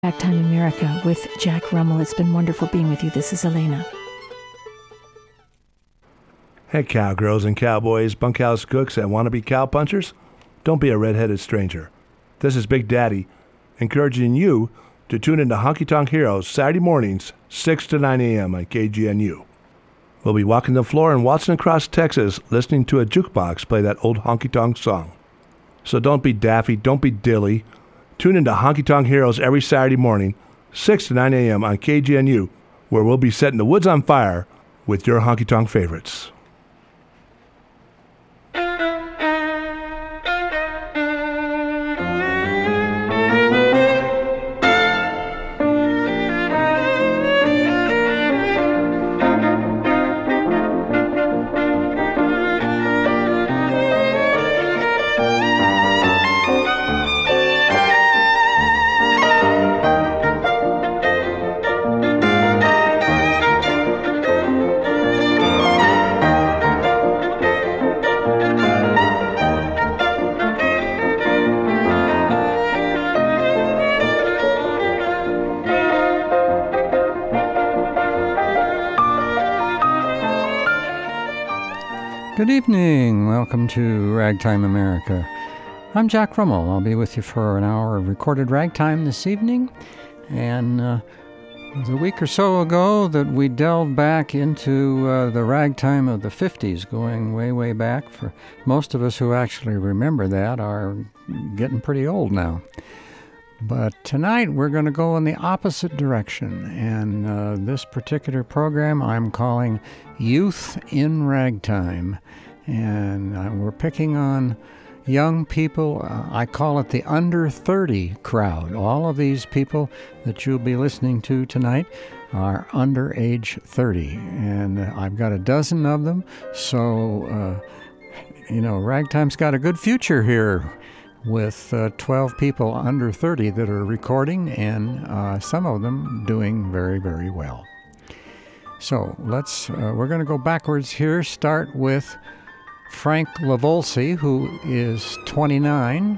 Ragtime America with Jack Rummel. It's been wonderful being with you. This is Elena. Hey, cowgirls and cowboys, bunkhouse cooks, and wannabe cowpunchers. Don't be a red-headed stranger. This is Big Daddy, encouraging you to tune into Honky Tonk Heroes Saturday mornings, 6 to 9 a.m. on KGNU. We'll be walking the floor in Watson Cross, Texas, listening to a jukebox play that old honky tonk song. So don't be daffy, don't be dilly. Tune into Honky Tonk Heroes every Saturday morning, 6 to 9 a.m. on KGNU, where we'll be setting the woods on fire with your honky tonk favorites. Good evening. Welcome to Ragtime America. I'm Jack Rummel. I'll be with you for an hour of recorded ragtime this evening. And it was a week or so ago that we delved back into the ragtime of the 50s, going way, way back. For most of us who actually remember that are getting pretty old now. But tonight we're going to go in the opposite direction, and this particular program I'm calling Youth in Ragtime, and we're picking on young people. I call it the under 30 crowd. All of these people that you'll be listening to tonight are under age 30, and I've got a dozen of them, so ragtime's got a good future here with 12 people under 30 that are recording, and some of them doing very, very well. So we're going to go backwards here, start with Frank Lavolsi, who is 29.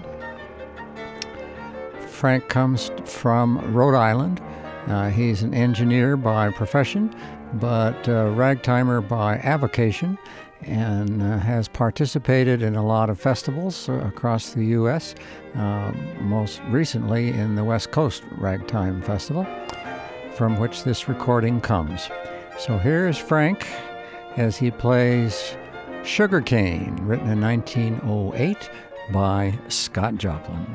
Frank comes from Rhode Island. He's an engineer by profession, but ragtimer by avocation, and has participated in a lot of festivals across the U.S., most recently in the West Coast Ragtime Festival, from which this recording comes. So here's Frank as he plays Sugarcane, written in 1908 by Scott Joplin.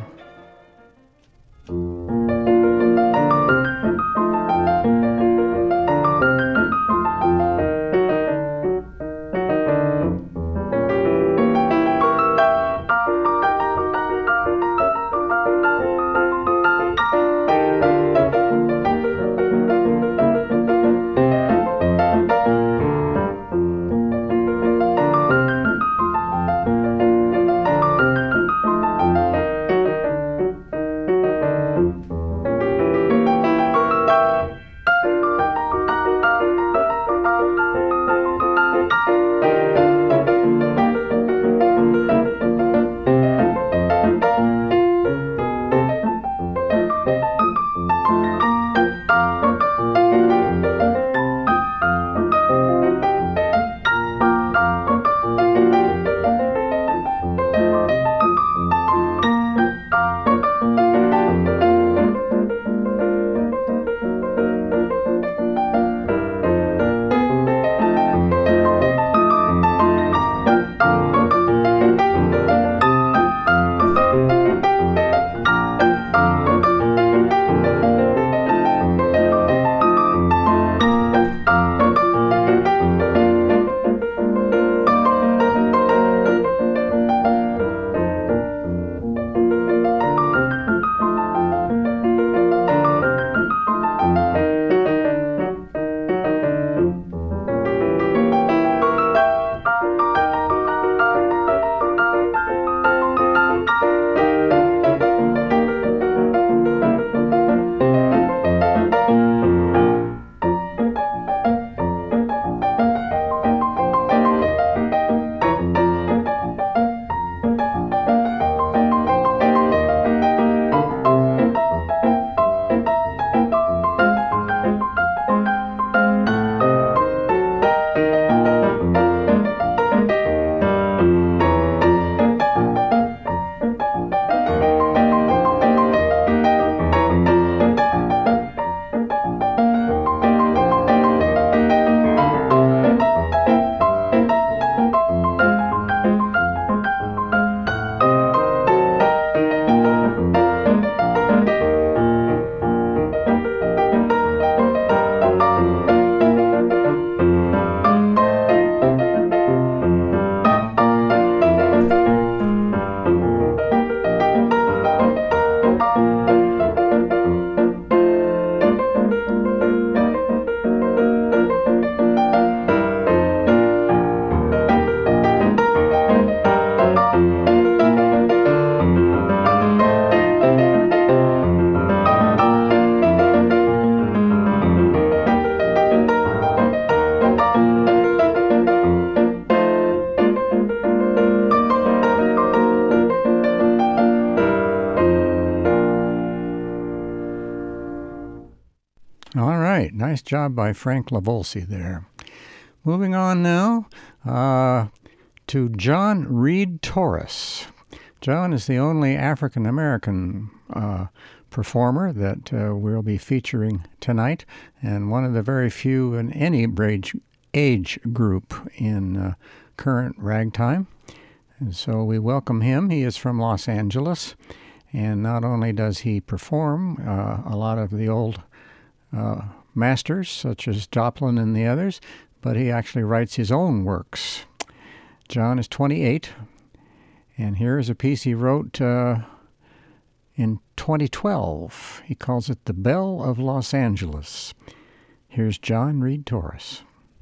All right. Nice job by Frank Lavolsi there. Moving on now to John Reed Torres. John is the only African-American performer that we'll be featuring tonight, and one of the very few in any age group in current ragtime. And so we welcome him. He is from Los Angeles, and not only does he perform a lot of the old masters, such as Joplin and the others, but he actually writes his own works. John is 28, and here is a piece he wrote in 2012. He calls it The Belle of Los Angeles. Here's John Reed Torres.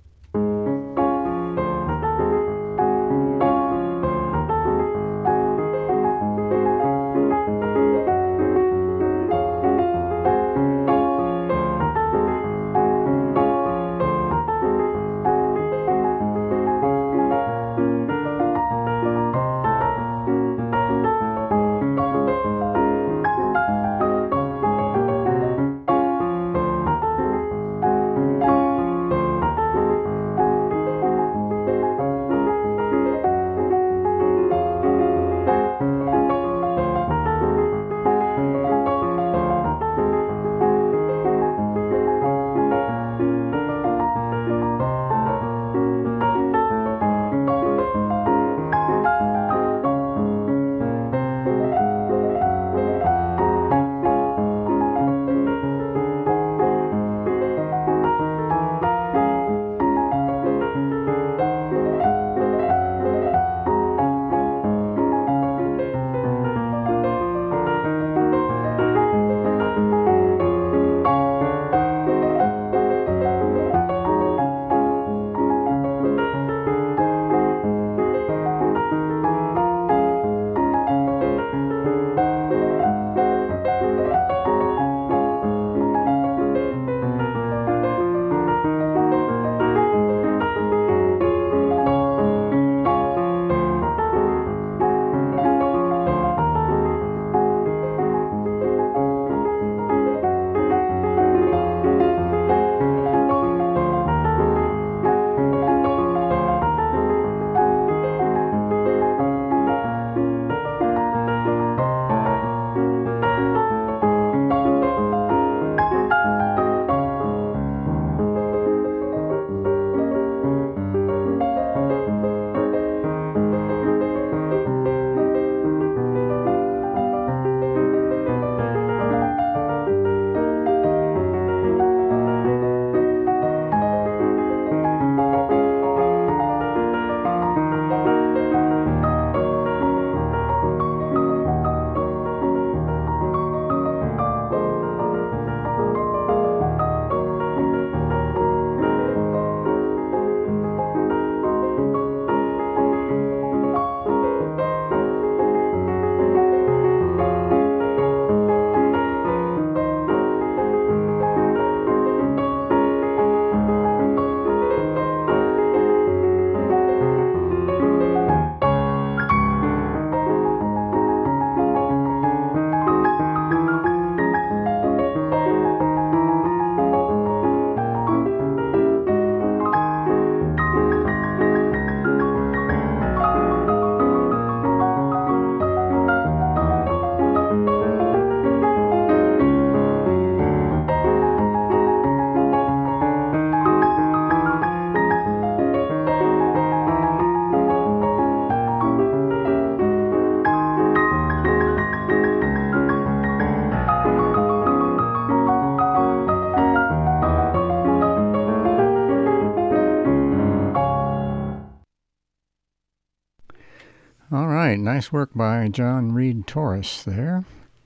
All right, nice work by John Reed Torres there.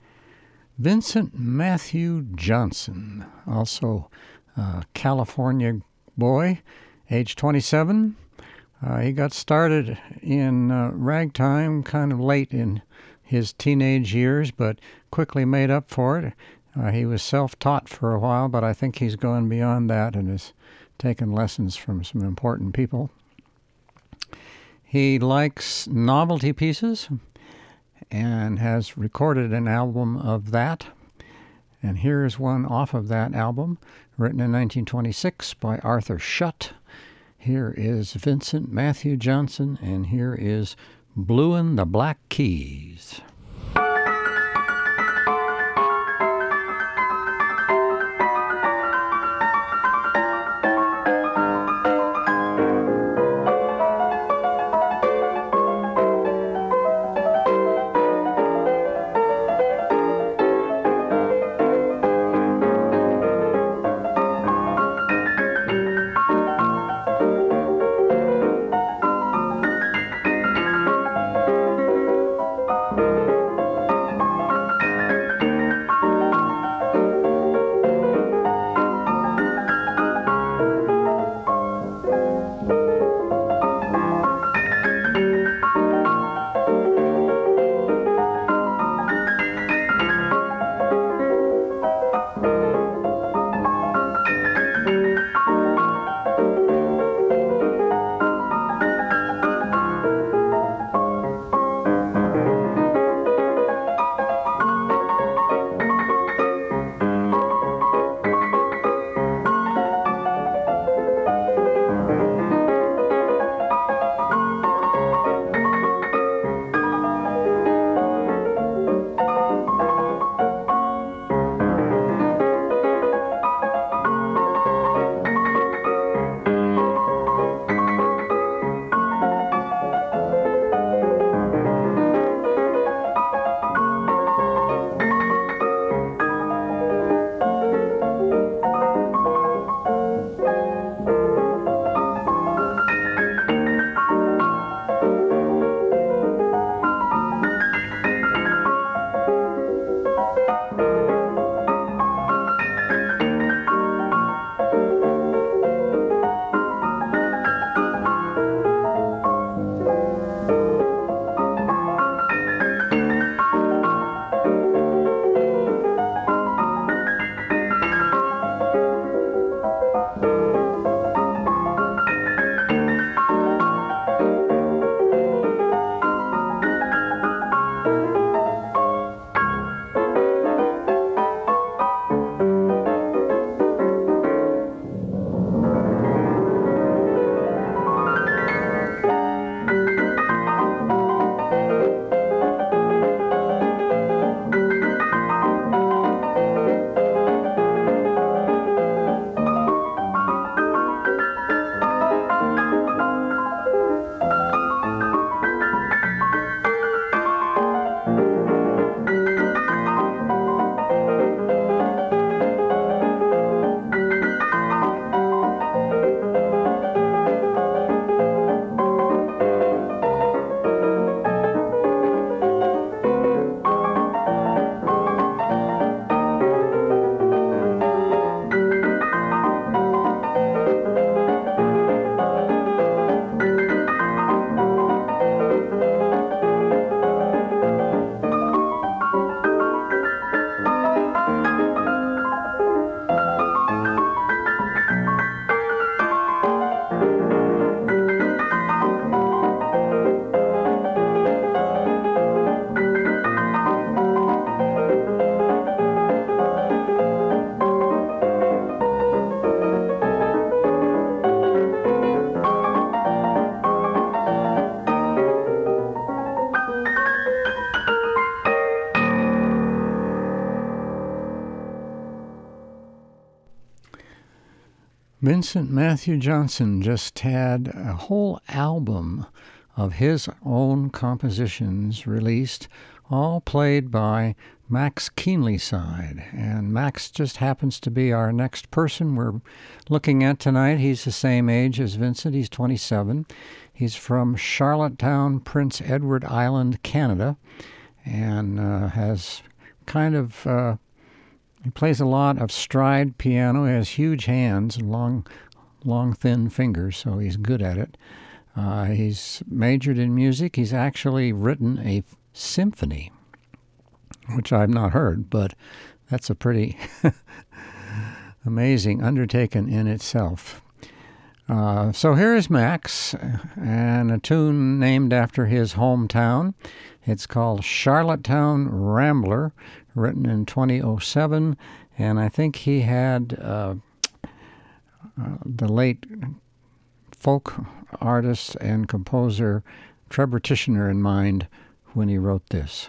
Vincent Matthew Johnson, also a California boy, age 27. He got started in ragtime kind of late in his teenage years, but quickly made up for it. He was self-taught for a while, but I think he's gone beyond that and has taken lessons from some important people. He likes novelty pieces and has recorded an album of that. And here's one off of that album, written in 1926 by Arthur Schutt. Here is Vincent Matthew Johnson, and here is Bluein' the Black Keys. Vincent Matthew Johnson just had a whole album of his own compositions released, all played by Max Keenlyside. And Max just happens to be our next person we're looking at tonight. He's the same age as Vincent. He's 27. He's from Charlottetown, Prince Edward Island, Canada, and has kind of... he plays a lot of stride piano. He has huge hands and long, thin fingers, so he's good at it. He's majored in music. He's actually written a symphony, which I've not heard, but that's a pretty amazing undertaking in itself. So here is Max, and a tune named after his hometown. It's called Charlottetown Rambler, written in 2007, and I think he had the late folk artist and composer Trevor Tishner in mind when he wrote this.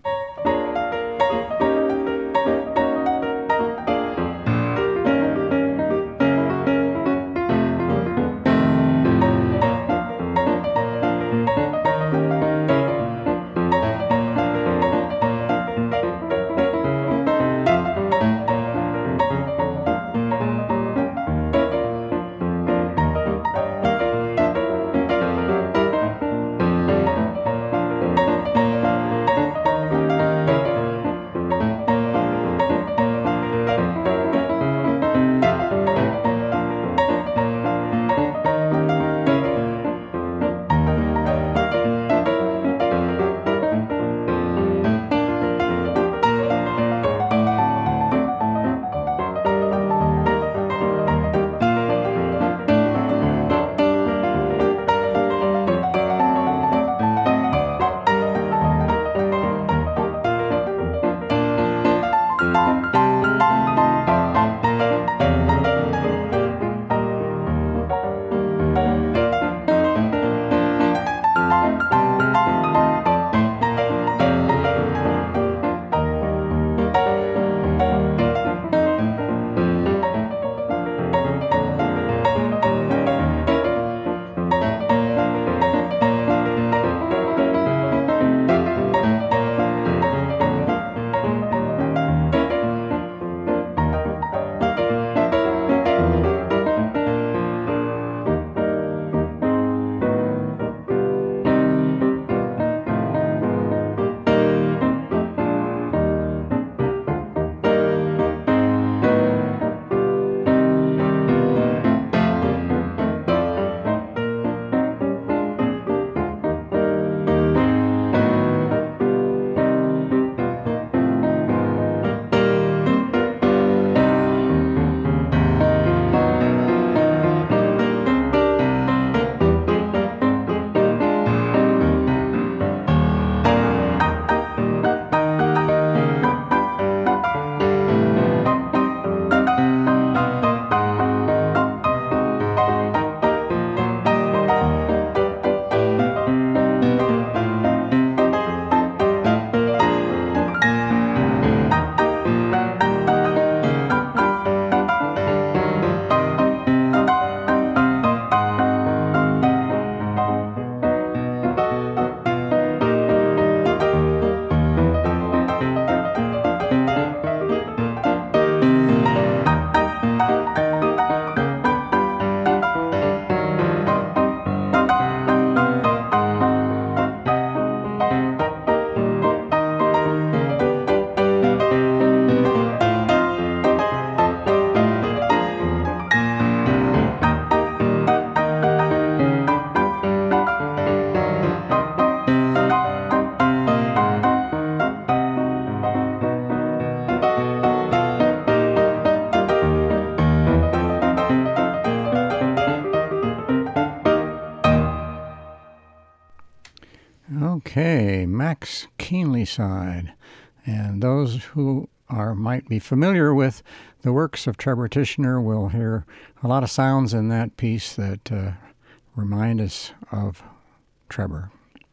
Okay, Max Keenlyside. And those who might be familiar with the works of Trevor Tishner will hear a lot of sounds in that piece that remind us of Trevor.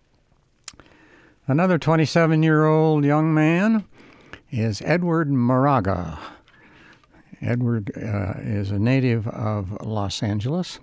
Another 27-year-old young man is Edward Moraga. Edward is a native of Los Angeles,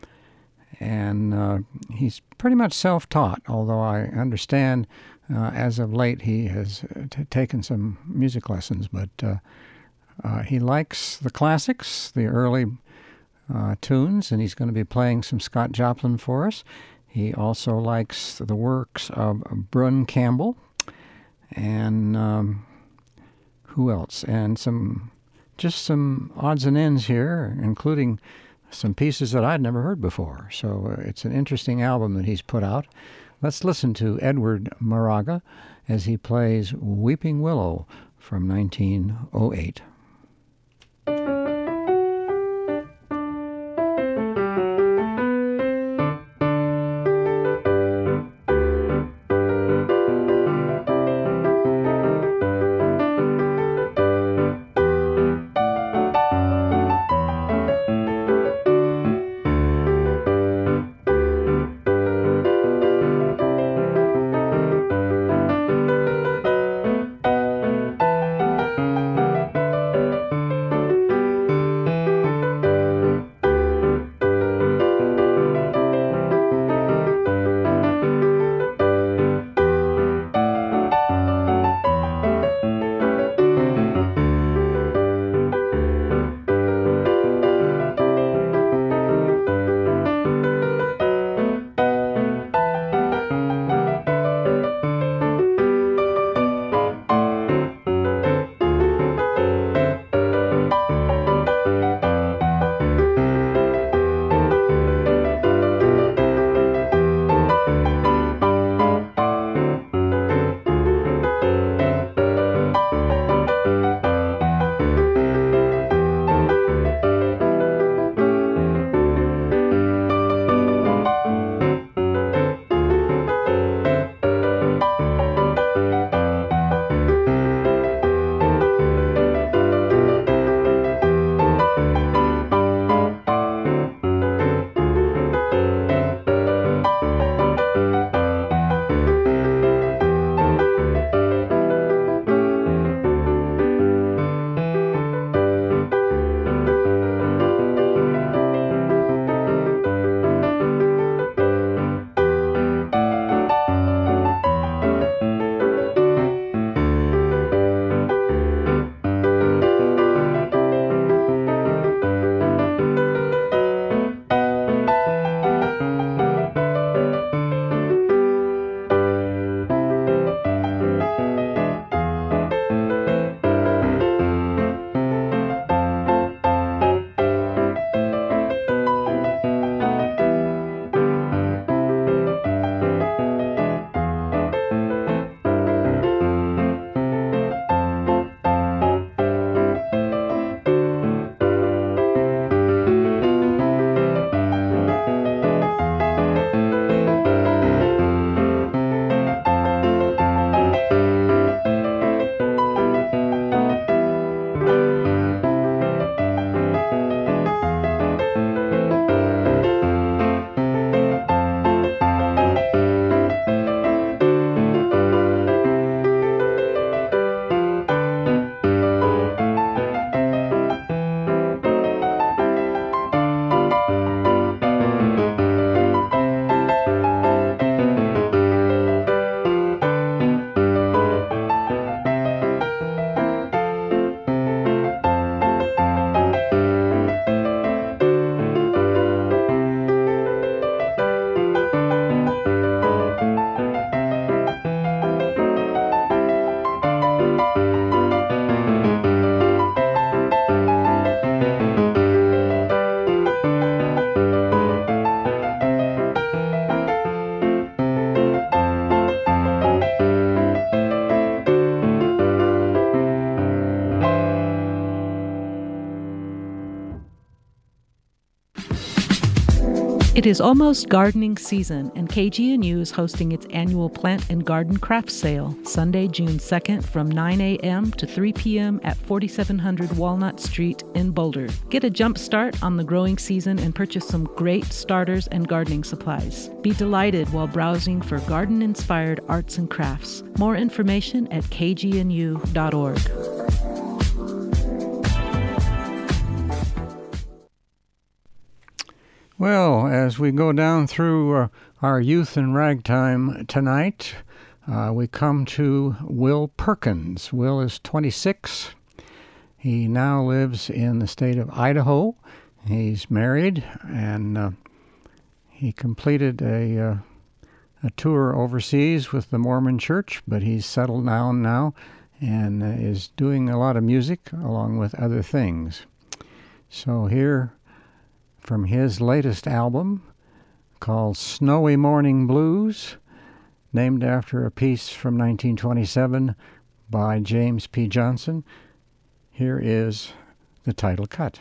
and he's pretty much self-taught, although I understand as of late he has taken some music lessons, but he likes the classics, the early tunes, and he's going to be playing some Scott Joplin for us. He also likes the works of Brun Campbell and who else? And some odds and ends here, including some pieces that I'd never heard before. So it's an interesting album that he's put out. Let's listen to Edward Moraga as he plays Weeping Willow from 1908. It is almost gardening season, and KGNU is hosting its annual Plant and Garden Craft Sale, Sunday, June 2nd from 9 a.m. to 3 p.m. at 4700 Walnut Street in Boulder. Get a jump start on the growing season and purchase some great starters and gardening supplies. Be delighted while browsing for garden-inspired arts and crafts. More information at kgnu.org. Well, as we go down through our youth in ragtime tonight, we come to Will Perkins. Will is 26. He now lives in the state of Idaho. He's married, and he completed a tour overseas with the Mormon Church, but he's settled down now and is doing a lot of music along with other things. So here, from his latest album called Snowy Morning Blues, named after a piece from 1927 by James P. Johnson, here is the title cut.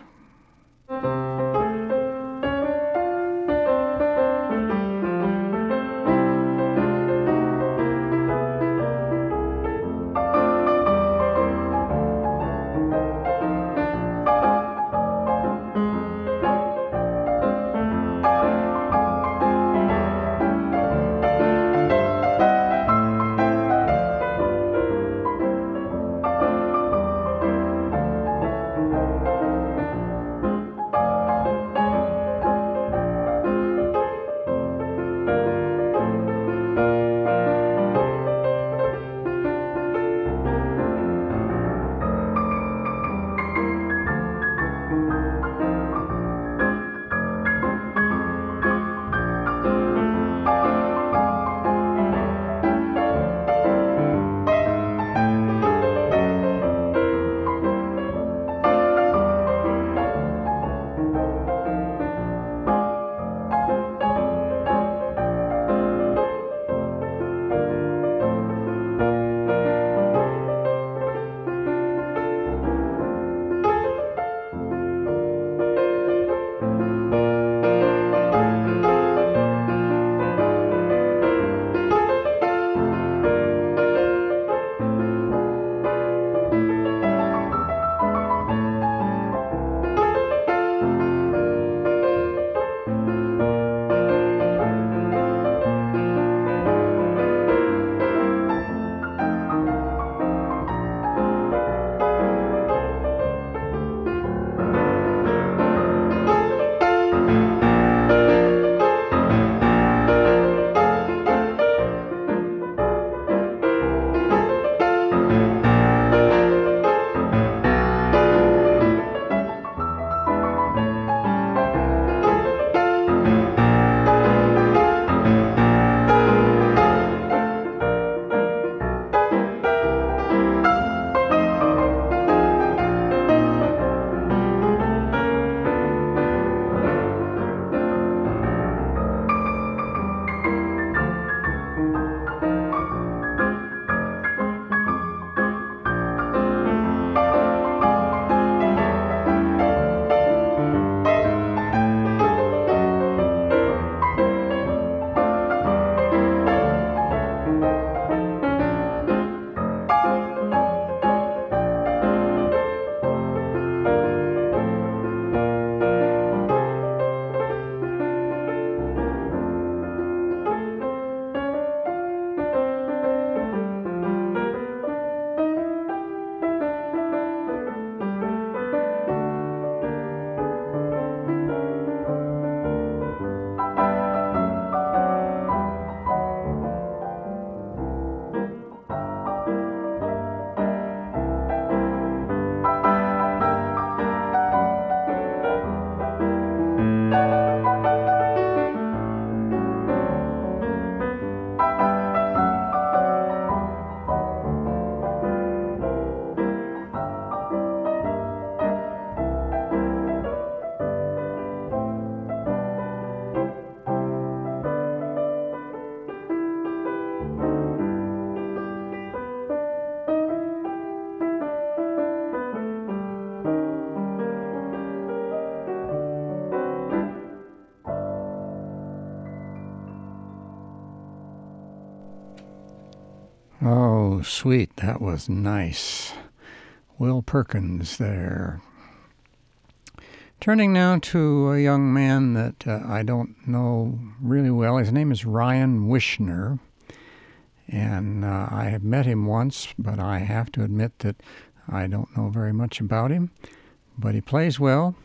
Oh, sweet. That was nice. Will Perkins there. Turning now to a young man that I don't know really well. His name is Ryan Wishner. And I have met him once, but I have to admit that I don't know very much about him. But he plays well.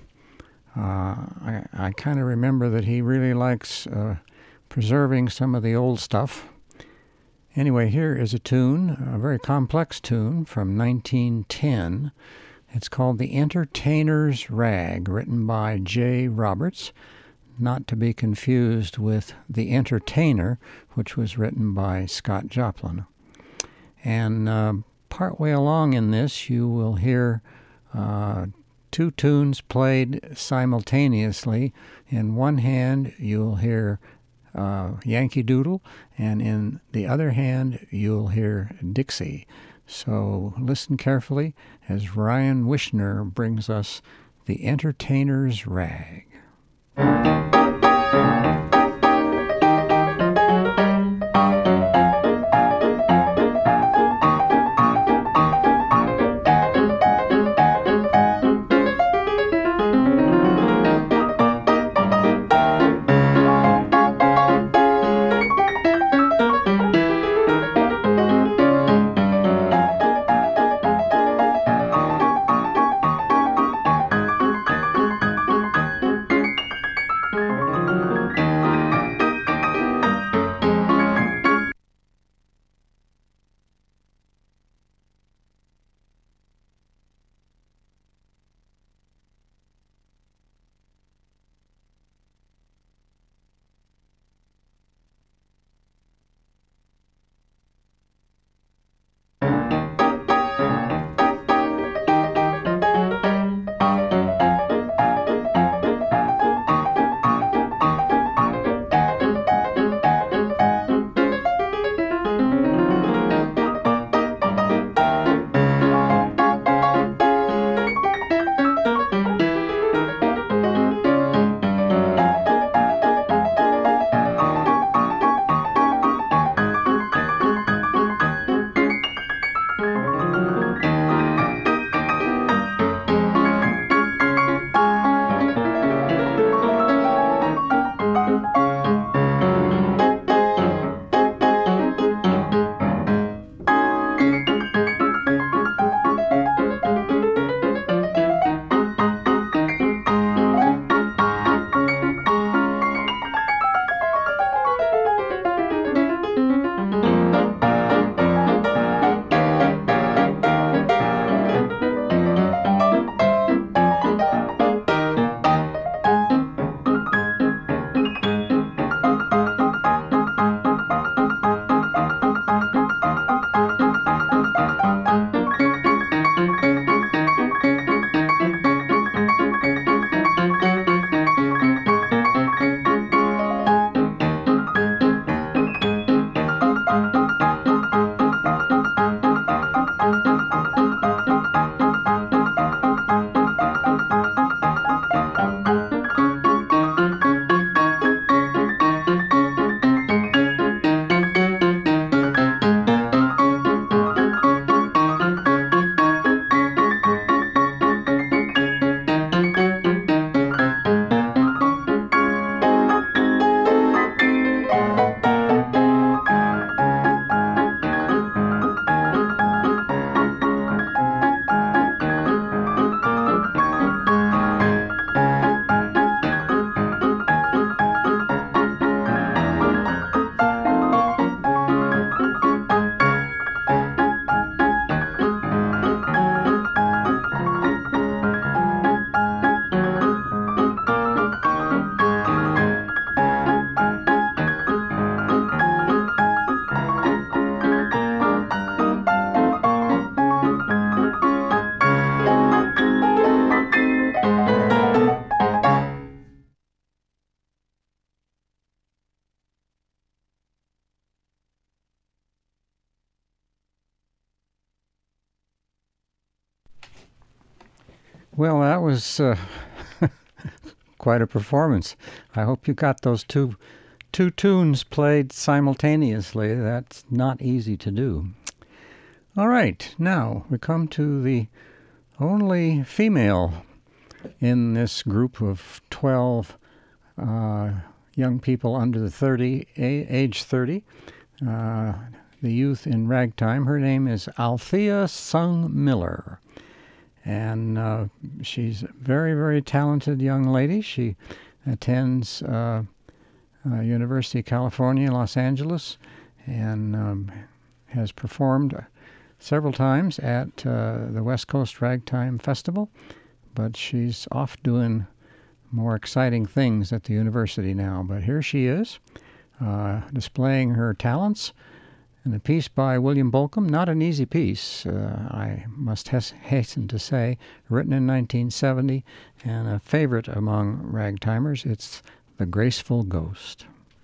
I kind of remember that he really likes preserving some of the old stuff. Anyway, here is a tune, a very complex tune from 1910. It's called The Entertainer's Rag, written by J. Roberts, not to be confused with The Entertainer, which was written by Scott Joplin. And partway along in this, you will hear two tunes played simultaneously. In one hand, you'll hear Yankee Doodle, and in the other hand, you'll hear Dixie. So listen carefully as Ryan Wishner brings us The Entertainer's Rag. Well, that was quite a performance. I hope you got those two tunes played simultaneously. That's not easy to do. All right, now we come to the only female in this group of 12 young people under the age 30, the youth in ragtime. Her name is Althea Sung Miller, and she's a very, very talented young lady. She attends University of California, Los Angeles, and has performed several times at the West Coast Ragtime Festival, but she's off doing more exciting things at the university now. But here she is, displaying her talents in a piece by William Bolcom. Not an easy piece, I must hasten to say, written in 1970, and a favorite among ragtimers. It's The Graceful Ghost.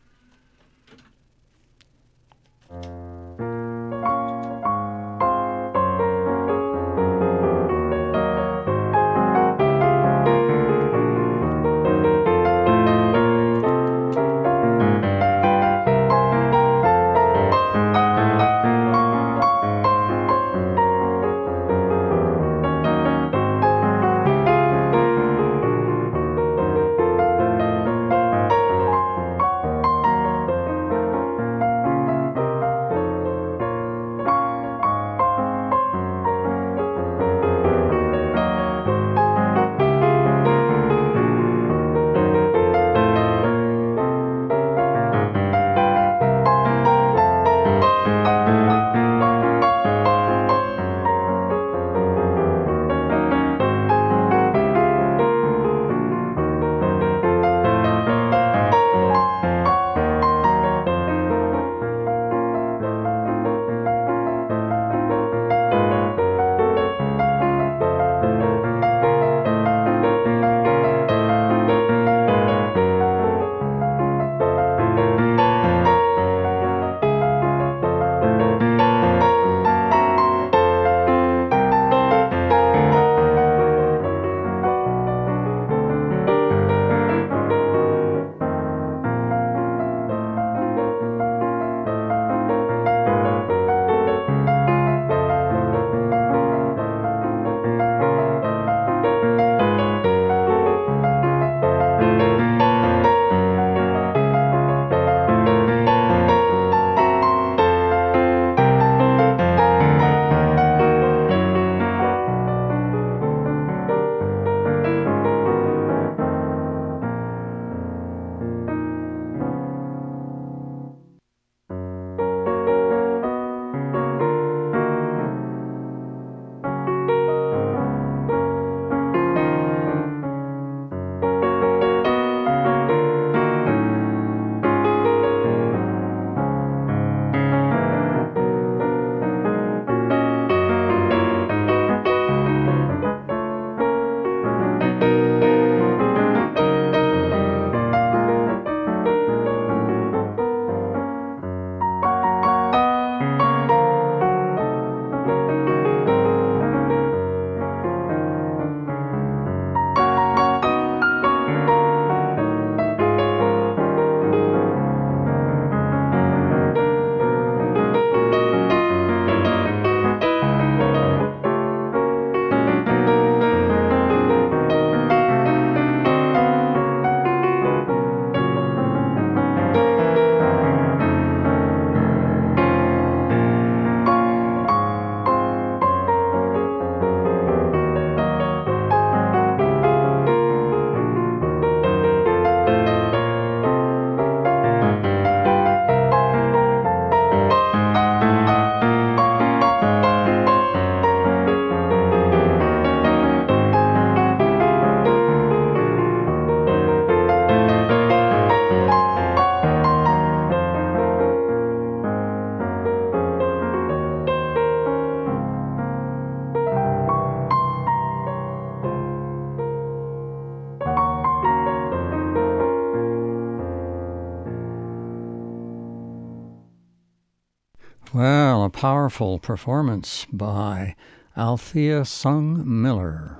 Well, a powerful performance by Althea Sung Miller.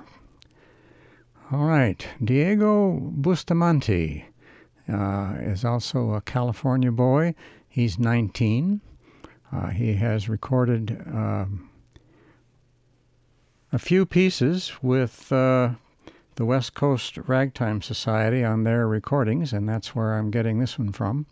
All right, Diego Bustamante is also a California boy. He's 19. He has recorded a few pieces with the West Coast Ragtime Society on their recordings, and that's where I'm getting this one from,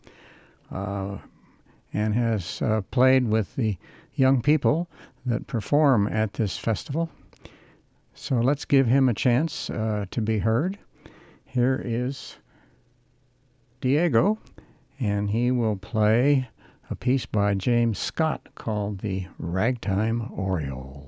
and has played with the young people that perform at this festival. So let's give him a chance to be heard. Here is Diego, and he will play a piece by James Scott called the Ragtime Oriole.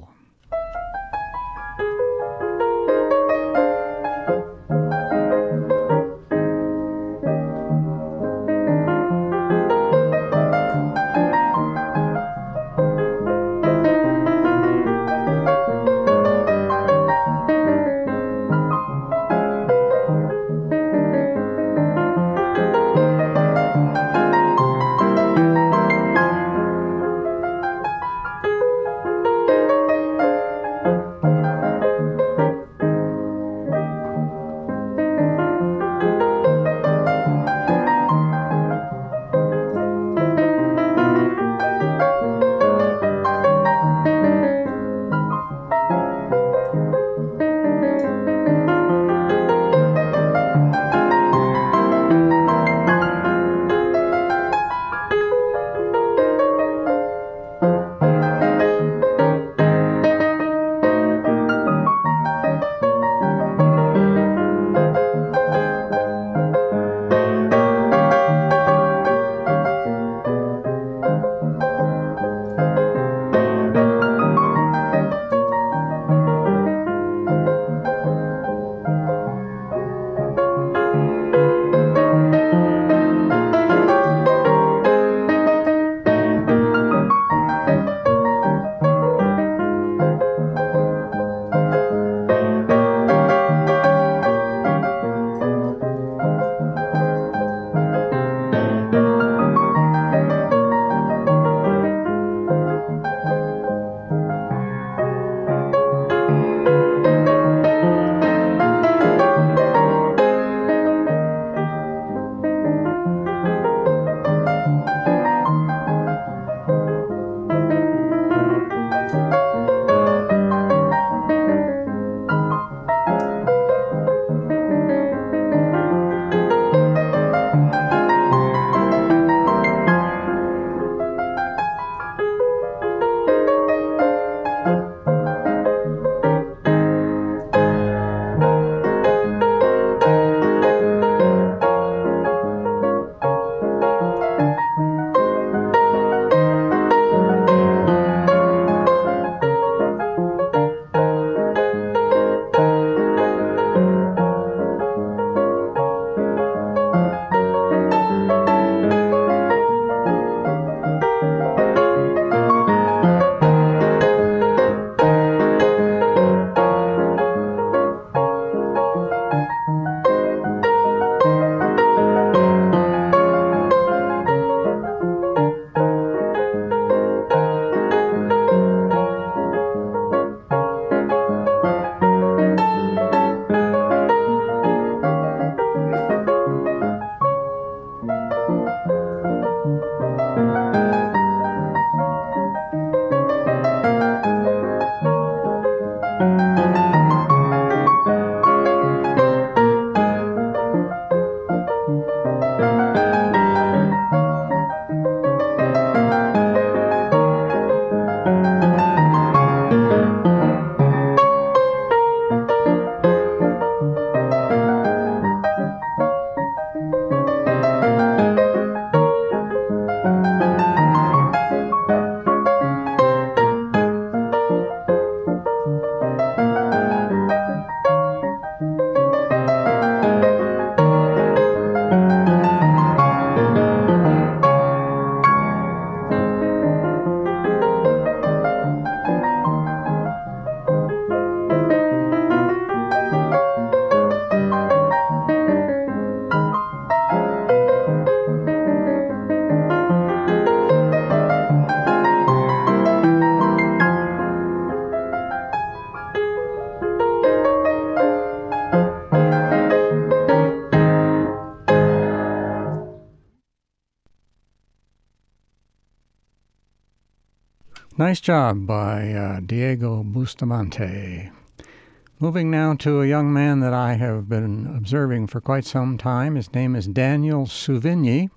Nice job by Diego Bustamante. Moving now to a young man that I have been observing for quite some time. His name is Daniel Souvigny,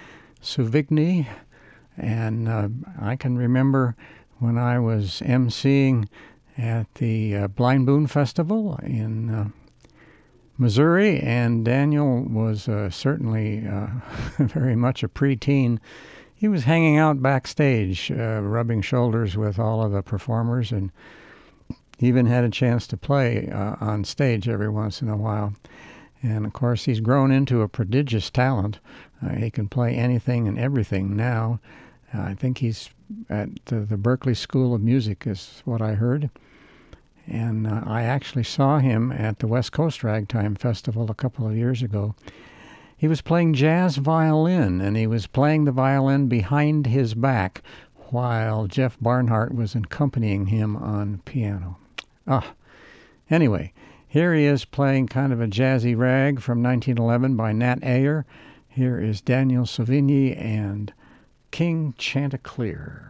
and I can remember when I was emceeing at the Blind Boon Festival in Missouri, and Daniel was certainly very much a preteen. He was hanging out backstage, rubbing shoulders with all of the performers, and even had a chance to play on stage every once in a while. And, of course, he's grown into a prodigious talent. He can play anything and everything now. I think he's at the Berklee School of Music is what I heard. And I actually saw him at the West Coast Ragtime Festival a couple of years ago. He was playing jazz violin, and he was playing the violin behind his back while Jeff Barnhart was accompanying him on piano. Anyway, here he is playing kind of a jazzy rag from 1911 by Nat Ayer. Here is Daniel Souvigny and King Chanticleer.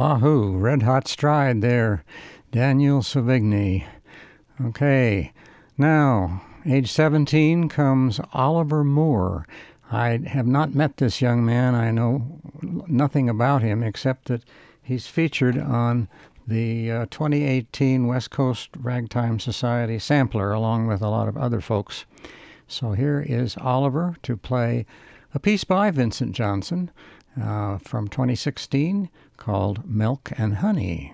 Wahoo! Red hot stride there, Daniel Savigny. Okay, now, age 17 comes Oliver Moore. I have not met this young man. I know nothing about him except that he's featured on the 2018 West Coast Ragtime Society sampler along with a lot of other folks. So here is Oliver to play a piece by Vincent Johnson from 2016 called Milk and Honey.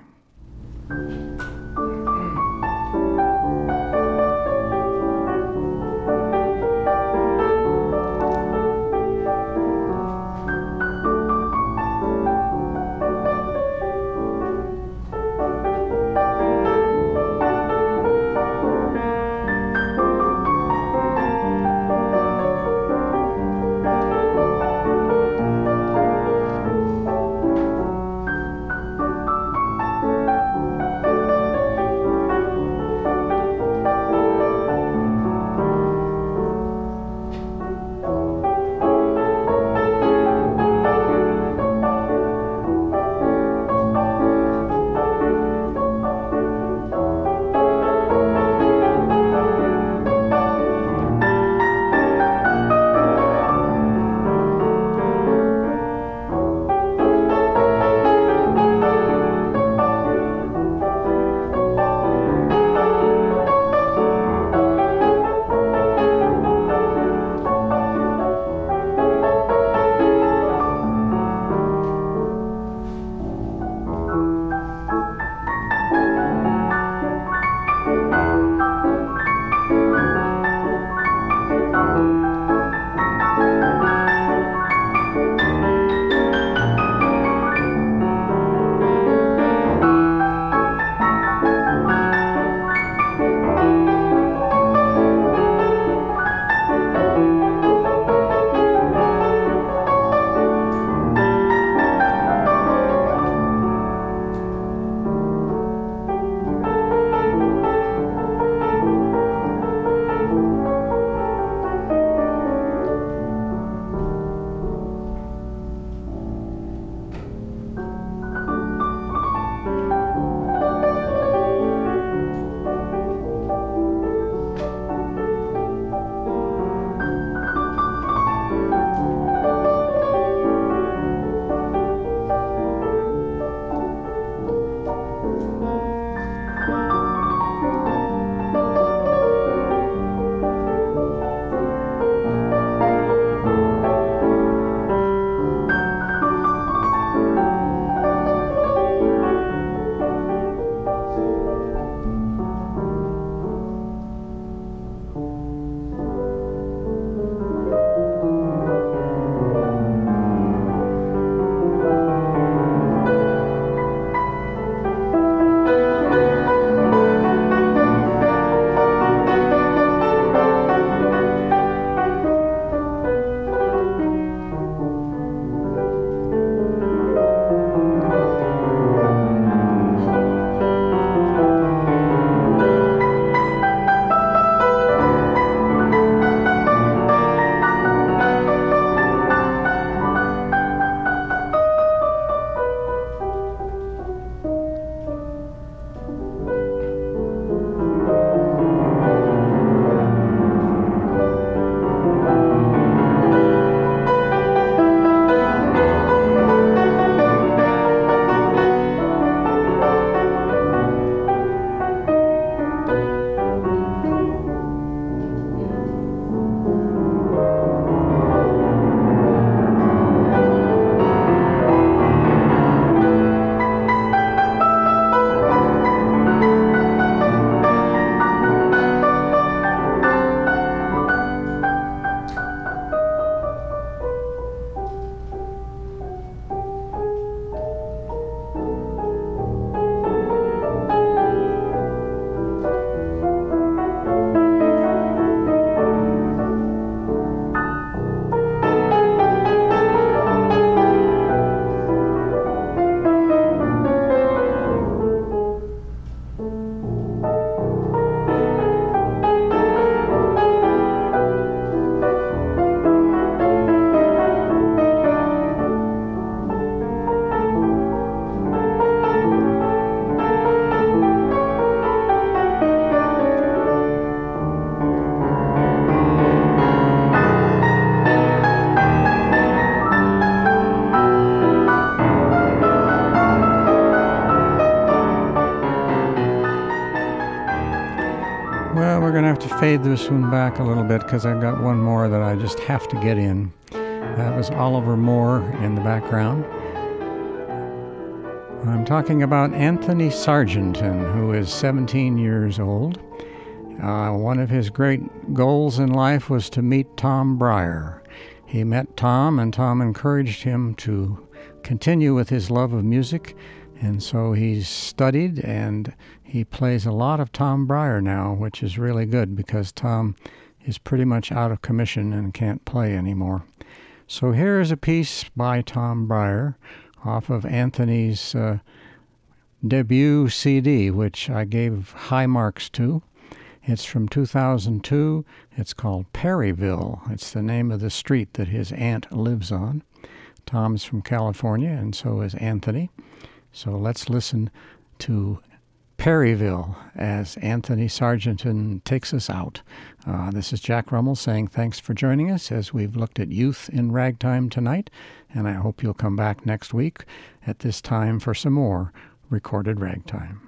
fade this one back a little bit because I've got one more that I just have to get in. That was Oliver Moore in the background. I'm talking about Anthony Sargenton, who is 17 years old. One of his great goals in life was to meet Tom Breyer. He met Tom, and Tom encouraged him to continue with his love of music, and so he's studied, and he plays a lot of Tom Breyer now, which is really good because Tom is pretty much out of commission and can't play anymore. So here's a piece by Tom Breyer off of Anthony's debut CD, which I gave high marks to. It's from 2002. It's called Perryville. It's the name of the street that his aunt lives on. Tom's from California, and so is Anthony. So let's listen to Perryville as Anthony Sargenton takes us out. This is Jack Rummel saying thanks for joining us as we've looked at youth in ragtime tonight, and I hope you'll come back next week at this time for some more recorded ragtime.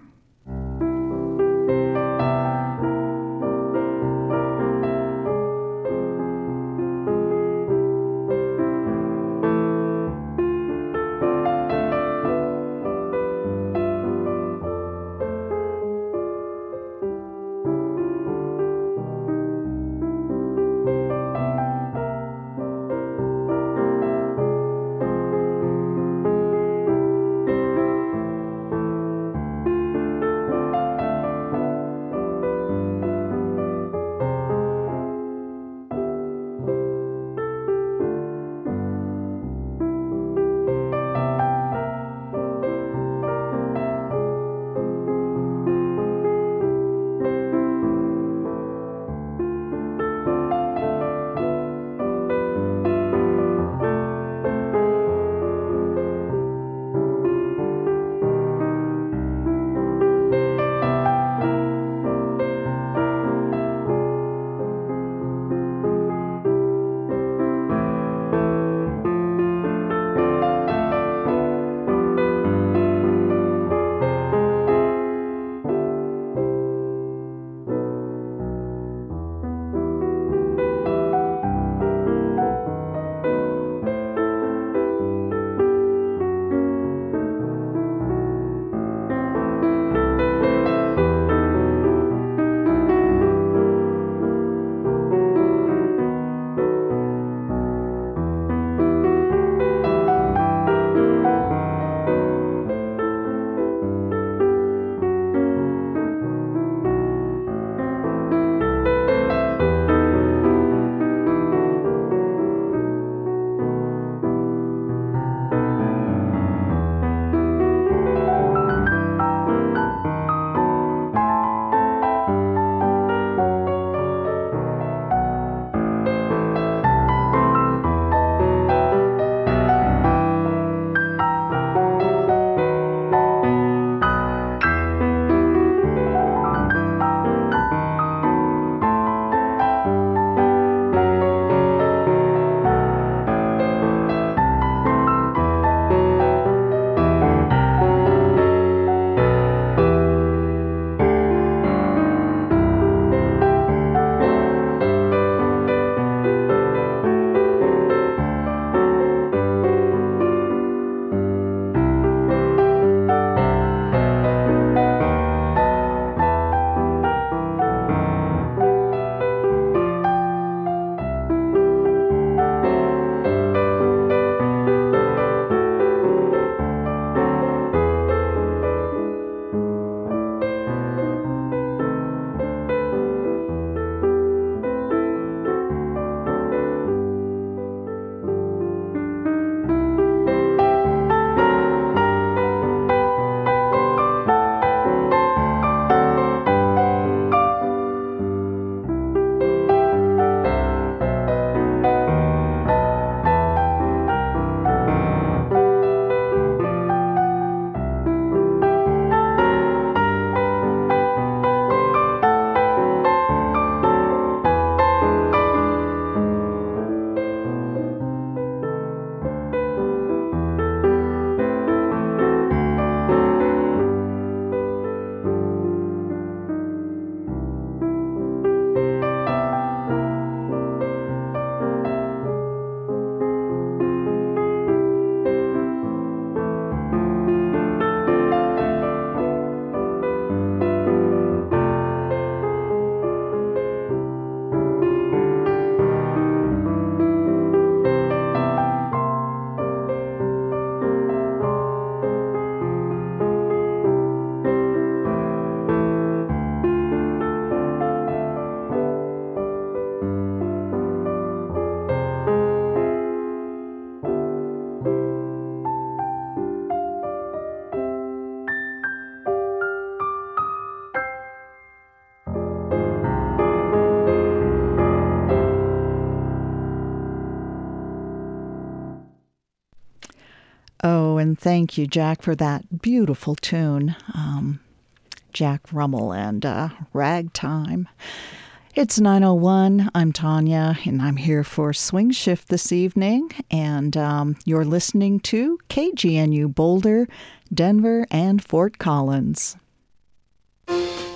Oh, and thank you, Jack, for that beautiful tune. Jack Rummel and Ragtime. It's 9:01. I'm Tanya, and I'm here for Swing Shift this evening. And you're listening to KGNU Boulder, Denver, and Fort Collins.